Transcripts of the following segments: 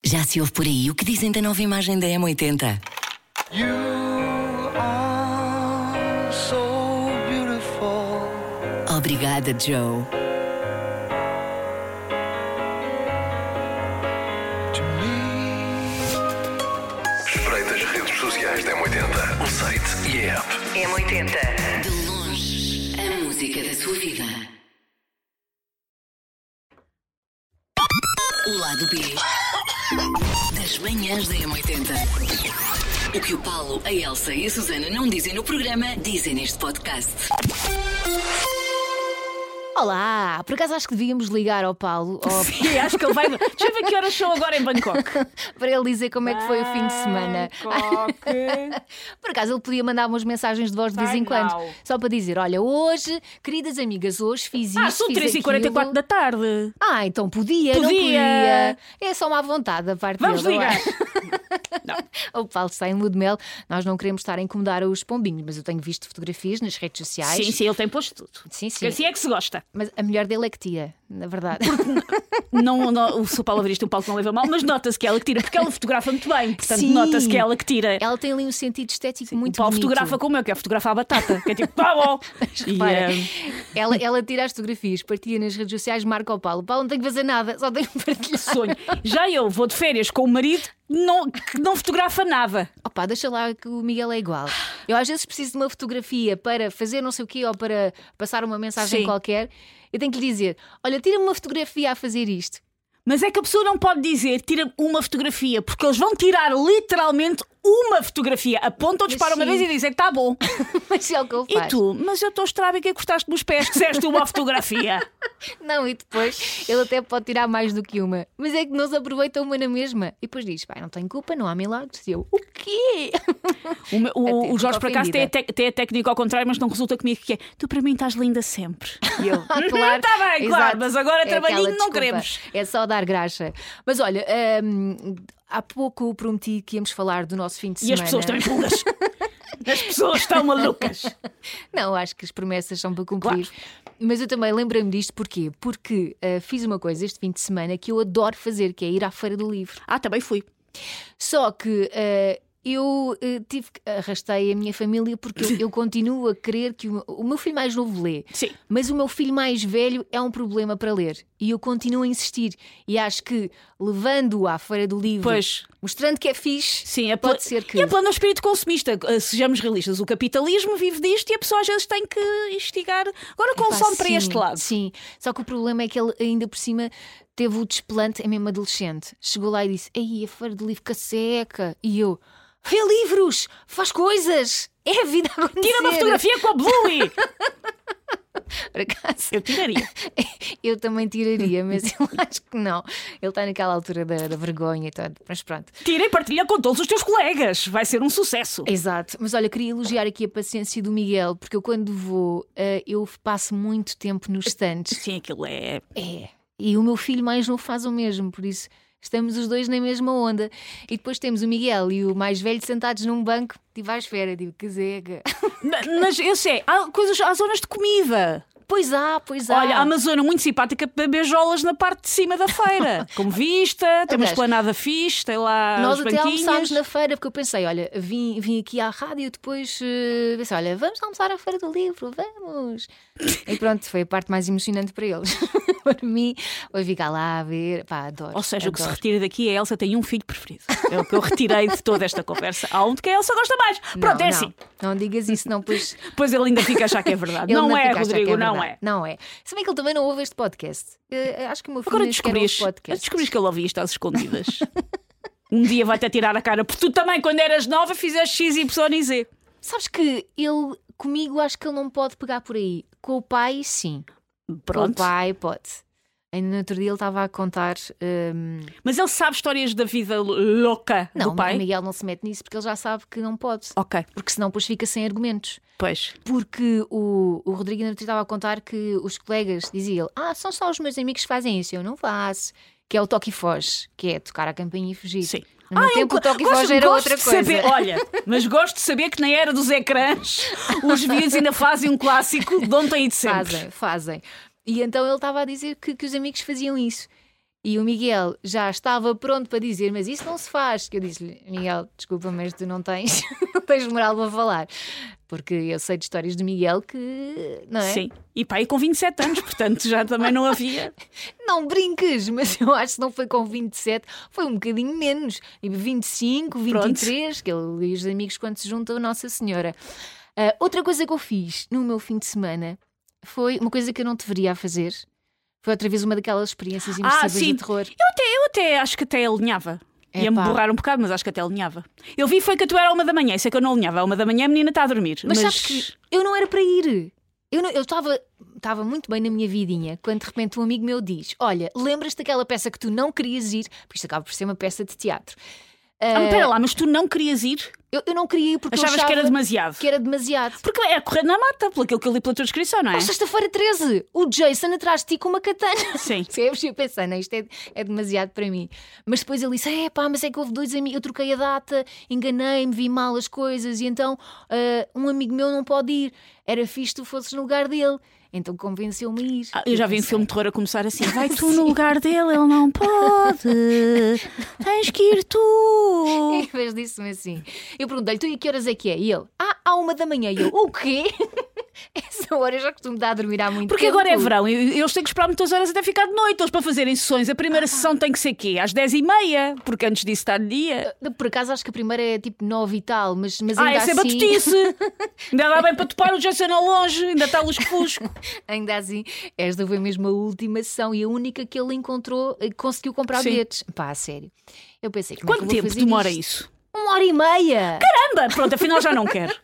Já se ouve por aí o que dizem da nova imagem da M80? You are so beautiful. Obrigada, Joe. To me. Espreita as redes sociais da M80, o site e a app. M80. De longe, a música da sua vida. O lado B das manhãs da M80. O que o Paulo, a Elsa e a Susana não dizem no programa, dizem neste podcast. Olá, por acaso acho que devíamos ligar ao Paulo Sim, acho que ele vai. Deixa eu ver que horas são agora em Bangkok. para ele dizer como é que foi o fim de semana. Por acaso ele podia mandar umas mensagens de voz de vez em quando, só para dizer: olha, hoje, queridas amigas, hoje fiz isto. São fiz 3h44 da tarde. Então podia, não podia. É só uma vontade da parte Vamos dele. ligar. O Paulo está em lua de mel. Nós não queremos estar a incomodar os pombinhos, mas eu tenho visto fotografias nas redes sociais. Sim, ele tem posto tudo. Sim. Porque assim é que se gosta. Mas a mulher dele é que tira, na verdade. Não, o seu Paulo Avarista, o Paulo que não leva mal, mas nota-se que é ela que tira, porque ela fotografa muito bem. Portanto, Sim. nota-se que é ela que tira. Ela tem ali um sentido estético O muito Paulo bonito. fotografa como eu, que é fotografar a batata. Que é tipo, tá bom. Repara, ela tira as fotografias, partilha nas redes sociais, marca ao Paulo. O Paulo não tem que fazer nada, só tem que partilhar. Sonho. Já eu vou de férias com o marido que não fotografa nada. Opa, deixa lá que o Miguel é igual. Eu às vezes preciso de uma fotografia para fazer não sei o quê ou para passar uma mensagem Sim. qualquer. Eu tenho que lhe dizer: olha, tira-me uma fotografia a fazer isto. Mas é que a pessoa não pode dizer tira uma fotografia, porque eles vão tirar literalmente uma fotografia. Apontam, disparam uma Sim. vez e dizem que está bom. Mas é o que ele E faz. tu? Mas eu estou estrábica e gostaste nos pés, quiseste uma fotografia. Não, e depois ele até pode tirar mais do que uma. Mas é que não se aproveita uma na mesma. E depois diz: pai, não tenho culpa, não há milagres. E eu: o quê? O Jorge, Fico por acaso, tem ofendida. a técnica ao contrário, mas não resulta comigo, que é tu para mim estás linda sempre. E eu, Claro. está bem, claro, Exato. mas agora É trabalhinho aquela não desculpa. queremos. É só dar graxa. Mas olha, há pouco prometi que íamos falar do nosso fim de E semana. as pessoas também pulas. As pessoas estão malucas. Não, acho que as promessas são para cumprir. Mas eu também lembrei-me disto porquê? Porque fiz uma coisa este fim de semana que eu adoro fazer, que é ir à Feira do Livro. Também fui. Só que eu arrastei a minha família porque eu continuo a querer que o meu filho mais novo lê. Sim. Mas o meu filho mais velho é um problema para ler. E eu continuo a insistir. E acho que levando-o à Feira do Livro, mostrando que é fixe, Sim, pode ser que... E é plano espírito consumista. Sejamos realistas, o capitalismo vive disto e a pessoa às vezes tem que investigar. Agora consome para sim, este lado. Sim, só que o problema é que ele ainda por cima teve o desplante, é mesmo adolescente. Chegou lá e disse: ei, a Feira do Livro que seca. E eu: vê livros, faz coisas, é a vida a acontecer. Tira uma fotografia com a Bluey. Por acaso, Eu tiraria. eu também tiraria, mas eu acho que não. Ele está naquela altura da vergonha e tudo, mas pronto. Tira e partilha com todos os teus colegas. Vai ser um sucesso. Exato, mas olha, queria elogiar aqui a paciência do Miguel, porque eu quando vou, eu passo muito tempo nos stands. Sim, aquilo é. E o meu filho mais novo faz o mesmo, por isso estamos os dois na mesma onda. E depois temos o Miguel e o mais velho sentados num banco. Estive à espera, digo, que zega. Mas eu sei, há zonas de comida. Pois há. Olha, há uma zona muito simpática para beijolas na parte de cima da feira. Com vista, tem uma Aliás, esplanada fixe, tem lá nós os até banquinhos. almoçámos na feira, porque eu pensei, olha, vim aqui à rádio e depois pensei, olha, vamos almoçar à Feira do Livro, vamos. E pronto, foi a parte mais emocionante para eles. Para mim, vou ficar lá a ver, pá, adoro. Ou seja, o que se adoro. retira daqui é a Elsa tem um filho preferido. É o que eu retirei de toda esta conversa. Há um de que a Elsa gosta mais. Pronto, é assim. Não digas isso, não, pois... Pois ele ainda fica a achar que é verdade. Ele Não ainda é, fica a achar que Rodrigo, não verdade. é. Não é. Se bem que ele também não ouve este podcast. Acho que o meu filho Agora nem sequer ouve podcast. descobriste que ele ouvia isto às escondidas. Um dia vai-te atirar a cara, porque tu também, quando eras nova, fizeste X, Y e Z. Sabes que ele, comigo, acho que ele não pode pegar por aí. Com o pai, sim. Com o Pronto. pai, pode. Ainda no outro dia ele estava a contar. Mas ele sabe histórias da vida louca Não, do pai? o Miguel não se mete nisso porque ele já sabe que não pode. Ok, Porque senão depois fica sem argumentos. pois. Porque o Rodrigo ainda estava a contar que os colegas diziam: são só os meus amigos que fazem isso, eu não faço. Que é o toque e foge, que é tocar a campainha e fugir. Sim. No meu tempo o toque e foge era outra de coisa. saber, olha, mas gosto de saber que na era dos ecrãs os vídeos ainda fazem um clássico de ontem e de sempre. Fazem. E então ele estava a dizer que os amigos faziam isso. E o Miguel já estava pronto para dizer, mas isso não se faz. Que eu disse-lhe, Miguel, desculpa, mas tu não tens, não tens moral para falar. Porque eu sei de histórias de Miguel que, não é? Sim, e pá, e com 27 anos, portanto já também não havia. Não brinques, mas eu acho que não foi com 27, foi um bocadinho menos. Tipo 25, 23, que ele e os amigos quando se juntam a Nossa Senhora. Outra coisa que eu fiz no meu fim de semana foi uma coisa que eu não deveria fazer. Foi outra vez uma daquelas experiências imersivas de terror. Eu até acho que até alinhava. Ia-me borrar um bocado, mas acho que até alinhava. Eu vi foi que tu era à 1 da manhã, isso é que eu não alinhava. À 1 da manhã a menina está a dormir. Mas sabes que eu não era para ir. Eu estava muito bem na minha vidinha quando de repente um amigo meu diz: olha, lembras-te daquela peça que tu não querias ir? Porque isto acaba por ser uma peça de teatro. Espera lá, mas tu não querias ir? Eu não queria ir porque achavas eu achava que era demasiado. Que era demasiado. Porque é correr na mata, pelo aquilo que eu li pela tua descrição, não é? Sexta-feira 13, o Jason atrás de ti com uma katana. Sim. Eu pensei, não, isto é demasiado para mim. Mas depois ele disse: mas é que houve 2 amigos, eu troquei a data, enganei-me, vi mal as coisas e então um amigo meu não pode ir. Era fixe tu fosses no lugar dele. Então convenceu-me a ir. Eu já vi um filme de terror a começar assim: vai tu no lugar dele, ele não pode. Tens que ir tu. Em vez disso-me assim. Eu perguntei-lhe: tu e que horas é que é? E ele: à 1 da manhã. E eu: o quê? Essa hora eu já costumo dar a dormir há muito Porque tempo. agora é verão e eles têm que esperar muitas horas até ficar de noite. Eles para fazerem sessões. A primeira sessão tem que ser quê? Às 10h30, porque antes disso está de dia. Por acaso acho que a primeira é tipo 9 e tal, mas ainda essa assim... é batutice. Ainda dá bem para topar o Jason ao longe, ainda está lusco-fusco. Ainda assim, esta foi mesmo a última sessão e a única que ele encontrou, conseguiu comprar bilhetes. Pá, a sério. Eu pensei, como é que Quanto eu vou tempo fazer demora isto? isso? 1h30! Caramba! Pronto, afinal já não quero.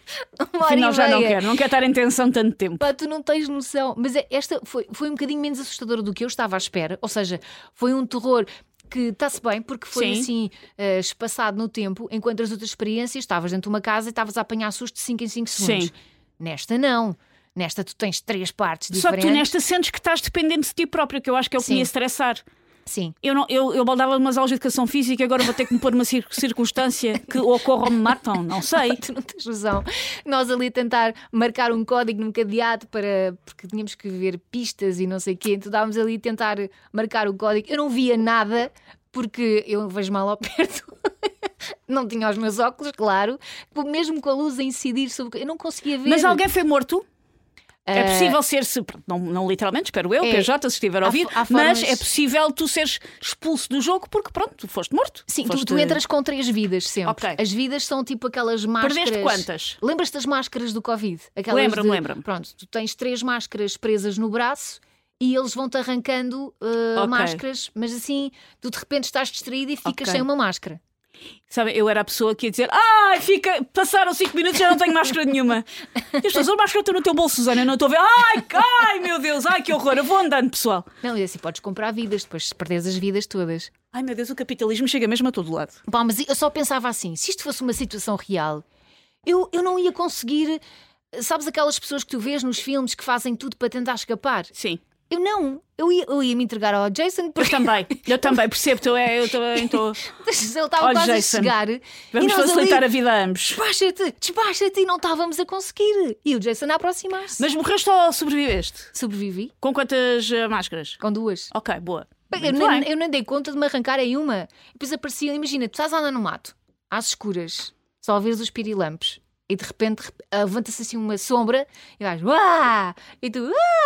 Afinal já não quero. Não quero estar em tensão tanto tempo. Pá, tu não tens noção. Mas esta foi um bocadinho menos assustadora do que eu estava à espera. Ou seja, foi um terror que está-se bem, porque foi assim espaçado no tempo, enquanto as outras experiências estavas dentro de uma casa e estavas a apanhar susto de 5 em 5 segundos. Sim. Nesta não. Nesta tu tens 3 partes Só diferentes. que tu nesta sentes que estás dependente de ti próprio, que eu acho que é o que me ia estressar. Sim. Eu baldava umas aulas de educação física e agora vou ter que me pôr numa circunstância que ocorra ou me matam, não sei. Tu não tens noção. Nós ali a tentar marcar um código num cadeado porque tínhamos que ver pistas e não sei o quê, então estávamos ali a tentar marcar o código. Eu não via nada porque eu vejo mal ao perto. Não tinha os meus óculos, claro. Mesmo com a luz a incidir sobre... Eu não conseguia ver. Mas alguém foi morto? É possível ser-se, não literalmente, espero eu, PJ, se estiver a ouvir, mas é possível tu seres expulso do jogo porque pronto, tu foste morto. Sim, tu entras com 3 vidas sempre. Okay. As vidas são tipo aquelas máscaras. Perdeste quantas? Lembras-te das máscaras do Covid? Lembro-me. Pronto, tu tens 3 máscaras presas no braço e eles vão-te arrancando máscaras, mas assim, tu de repente estás distraído e ficas sem uma máscara. Sabe, eu era a pessoa que ia dizer: passaram 5 minutos e já não tenho máscara nenhuma. E as pessoas: a máscara está no teu bolso, Susana, eu não estou a ver. Ai, meu Deus, que horror, eu vou andando, pessoal. Não, e assim podes comprar vidas, depois se perdes as vidas todas. Ai, meu Deus, o capitalismo chega mesmo a todo lado. Bom, mas eu só pensava assim: se isto fosse uma situação real, eu não ia conseguir. Sabes aquelas pessoas que tu vês nos filmes que fazem tudo para tentar escapar? Sim. Eu não, eu ia me entregar ao Jason. Eu também, percebo-te, eu também estou. Ele estava quase Jason, a chegar. Vamos facilitar a vida a ambos. Despacha-te, e não estávamos a conseguir. E o Jason a aproximar-se. Mas morreste ou sobreviveste? Sobrevivi. Com quantas máscaras? Com 2. Ok, boa. Eu nem dei conta de me arrancar em uma. E depois aparecia, imagina, tu estás a andar no mato, às escuras, só a ver os pirilampos. E de repente levanta-se assim uma sombra e vais, uá! E tu,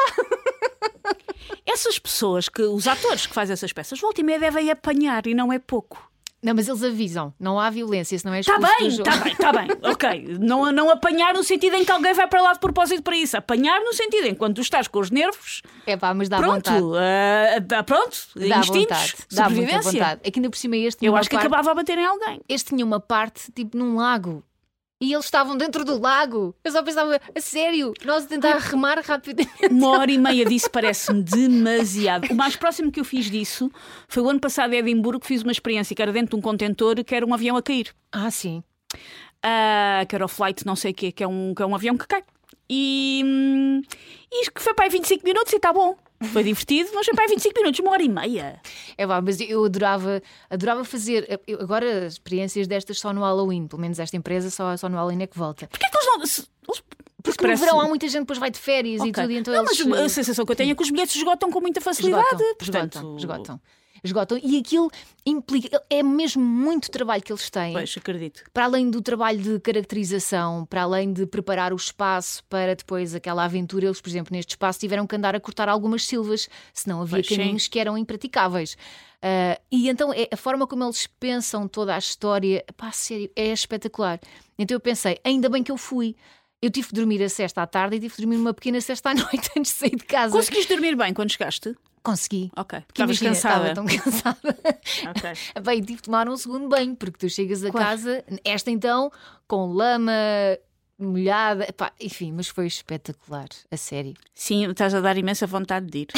Essas pessoas, os atores que fazem essas peças, volta e meia devem apanhar e não é pouco. Não, mas eles avisam, não há violência, senão é expulso do jogo. Está bem, ok. Não apanhar no sentido em que alguém vai para lá de propósito para isso. Apanhar no sentido em que quando tu estás com os nervos. Mas dá pronto, vontade. Dá instintos, dá muita vontade. É que ainda por cima este eu acho que acabava a bater em alguém. Este tinha uma parte tipo num lago. E eles estavam dentro do lago. Eu só pensava, a sério, nós a tentar remar rapidamente. 1h30 disso parece-me demasiado. O mais próximo que eu fiz disso foi o ano passado em Edimburgo, que fiz uma experiência que era dentro de um contentor, que era um avião a cair. Sim. Que era o flight não sei o quê, que é um avião que cai. E que foi para aí 25 minutos e está bom. Foi divertido, mas foi para aí 25 minutos, 1h30. Mas eu adorava fazer. Agora, experiências destas só no Halloween. Pelo menos esta empresa só no Halloween é que volta. Porquê que eles não. Porque no verão há muita gente que depois vai de férias e tudo. E então mas a sensação que eu tenho é que os bilhetes esgotam com muita facilidade. Esgotam. Esgotam. E aquilo implica. É mesmo muito trabalho que eles têm. Pois, acredito. Para além do trabalho de caracterização, para além de preparar o espaço para depois aquela aventura, eles, por exemplo, neste espaço tiveram que andar a cortar algumas silvas, senão havia Pois, caminhos que eram impraticáveis. E então a forma como eles pensam toda a história, pá, sério, é espetacular. Então eu pensei, ainda bem que eu fui. Eu tive de dormir a sesta à tarde e tive de dormir uma pequena sesta à noite antes de sair de casa. Conseguiste dormir bem quando chegaste? Consegui. Ok. Porque Estavas imagina, cansada. Estava tão cansada. Ok. Bem, tive de tomar um segundo banho, porque tu chegas a Claro. casa, esta então, com lama molhada, pá, enfim, mas foi espetacular, a sério. Sim, estás a dar imensa vontade de ir.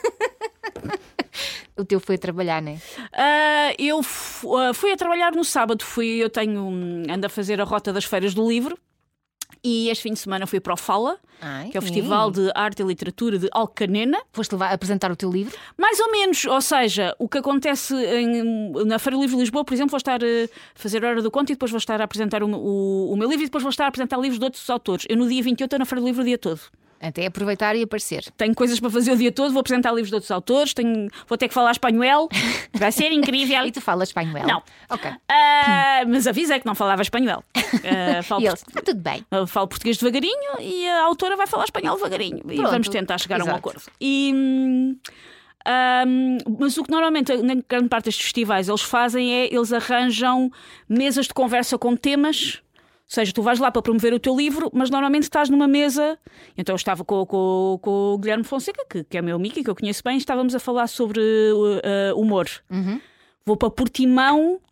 O teu foi a trabalhar, não é? Eu fui a trabalhar no sábado. Ando a fazer a rota das feiras do livro. E este fim de semana fui para o Fala, que é o Festival de Arte e Literatura de Alcanena. Foste levar a apresentar o teu livro? Mais ou menos, ou seja, o que acontece na Feira do Livro de Lisboa, por exemplo, vou estar a fazer a Hora do Conto e depois vou estar a apresentar o meu livro e depois vou estar a apresentar livros de outros autores. Eu no dia 28 estou na Feira do Livro o dia todo. Até aproveitar e aparecer. Tenho coisas para fazer o dia todo, vou apresentar livros de outros autores, vou ter que falar espanhol, vai ser incrível. E tu falas espanhol? Não. Ok. Mas avisei que não falava espanhol. E eles, tudo bem. Falo português devagarinho e a autora vai falar espanhol devagarinho. E Pronto. vamos tentar chegar a um Exato. acordo. Mas o que normalmente, na grande parte destes festivais, eles fazem é, eles arranjam mesas de conversa com temas. Ou seja, tu vais lá para promover o teu livro, mas normalmente estás numa mesa. Então eu estava com o Guilherme Fonseca, que é meu amigo e que eu conheço bem, estávamos a falar sobre humor. Vou para Portimão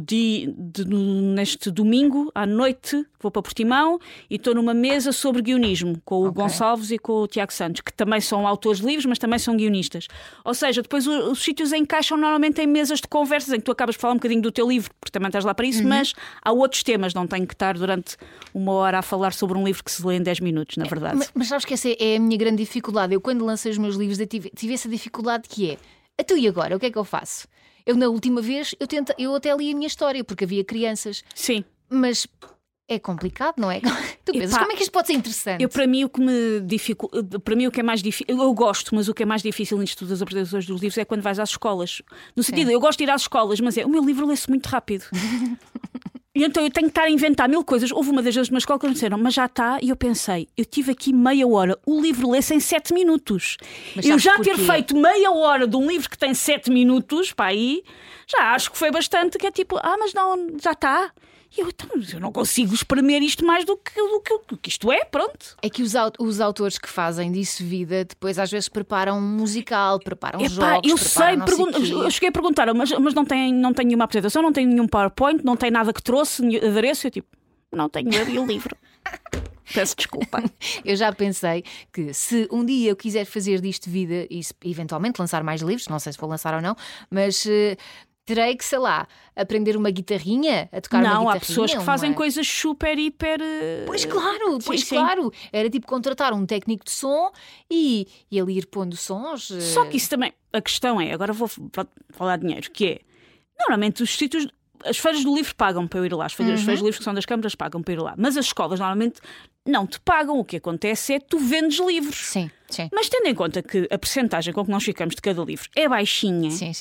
neste domingo à noite, vou para Portimão e estou numa mesa sobre guionismo com o Gonçalves e com o Tiago Santos, que também são autores de livros, mas também são guionistas. Ou seja, depois os sítios encaixam normalmente em mesas de conversas em que tu acabas por falar um bocadinho do teu livro, porque também estás lá para isso, mas há outros temas, não tenho que estar durante uma hora a falar sobre um livro que se lê em 10 minutos, na verdade. Mas sabes que essa é a minha grande dificuldade. Eu, quando lancei os meus livros, eu tive essa dificuldade que é: então e agora? O que é que eu faço? Eu, na última vez, eu até li a minha história, porque havia crianças. Sim. Mas é complicado, não é? Tu pensas, como é que isto pode ser interessante? Para mim, o que é mais difícil, eu gosto, mas o que é mais difícil nisto tudo das apresentações dos livros é quando vais às escolas. No sentido, eu gosto de ir às escolas, mas o meu livro lê-se muito rápido. E então eu tenho que estar a inventar mil coisas. Houve uma das vezes numa escola que me disseram, mas já está. E eu pensei, eu tive aqui meia hora. O livro lê-se em 7 minutos. Mas Eu sabes já porquê? ter feito meia hora de um livro que tem 7 minutos, para aí, já acho que foi bastante. Que é tipo, mas não, já está. E eu não consigo espremer isto mais do que isto é, pronto. É que os autores que fazem disso vida, depois às vezes preparam um musical, preparam jogos, eu preparam sei, não sei quê. eu cheguei a perguntar, mas não tem nenhuma apresentação, não tem nenhum PowerPoint, não tem nada que trouxe, adereço. Eu tipo, não tenho, eu li o livro. Peço desculpa. Eu já pensei que se um dia eu quiser fazer disto vida e eventualmente lançar mais livros, não sei se vou lançar ou não, mas terei que, sei lá, aprender uma guitarrinha, a tocar uma guitarrinha. Não, há pessoas que fazem coisas super, hiper... Pois claro, sim. claro. Era tipo contratar um técnico de som e ele ir pondo sons. Só que isso também, a questão é, agora vou falar de dinheiro, que é, normalmente os sítios... As feiras do livro pagam para eu ir lá. As feiras do livro que são das câmaras pagam para ir lá. Mas as escolas normalmente não te pagam. O que acontece é que tu vendes livros. Sim, sim. Mas tendo em conta que a percentagem com que nós ficamos de cada livro é baixinha. Sim.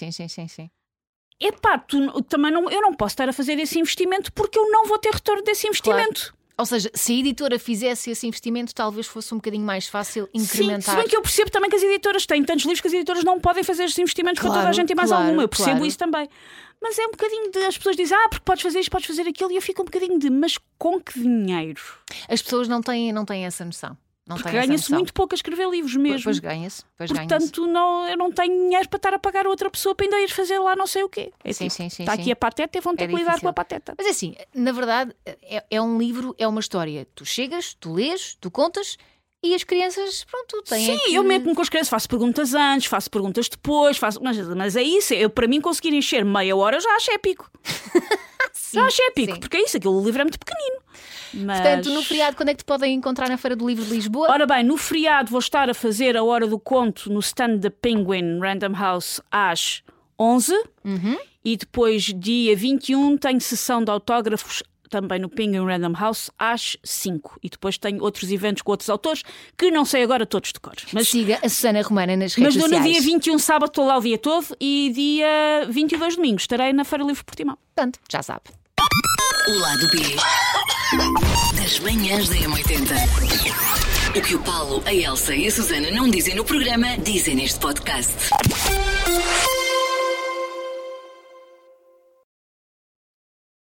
Eu não posso estar a fazer esse investimento porque eu não vou ter retorno desse investimento. Claro. Ou seja, se a editora fizesse esse investimento, talvez fosse um bocadinho mais fácil incrementar. Sim, se bem que eu percebo também que as editoras têm tantos livros que as editoras não podem fazer esses investimentos para toda a gente e mais alguma. Eu percebo isso também. Mas é um bocadinho de... As pessoas dizem, porque podes fazer isto, podes fazer aquilo, e eu fico um bocadinho de, mas com que dinheiro? As pessoas não têm essa noção. Porque ganha-se muito pouco a escrever livros mesmo. Pois ganha-se. Portanto, eu não tenho dinheiro para estar a pagar a outra pessoa para ainda ir fazer lá não sei o quê. Sim. Está aqui a pateta e vão ter que lidar com a pateta. Mas assim, na verdade, é um livro, é uma história. Tu chegas, tu lês, tu contas e as crianças, pronto, têm. Sim, eu meto-me com as crianças, faço perguntas antes, faço perguntas depois, mas é isso. Para mim conseguir encher meia hora já acho épico. Já acho épico, porque é isso, o livro é muito pequenino. Portanto, no feriado, quando é que te podem encontrar na Feira do Livro de Lisboa? Ora bem, no feriado vou estar a fazer a Hora do Conto no stand da Penguin Random House às 11 e depois, dia 21, tenho sessão de autógrafos também no Penguin Random House às 5. E depois tenho outros eventos com outros autores que não sei agora todos de cor. Mas siga a Susana Romana nas redes sociais. Mas no dia 21 sábado estou lá o dia todo e dia 22 domingo estarei na Feira Livre Portimão. Portanto, já sabe. O lado B das manhãs da M80. O que o Paulo, a Elsa e a Susana não dizem no programa, dizem neste podcast.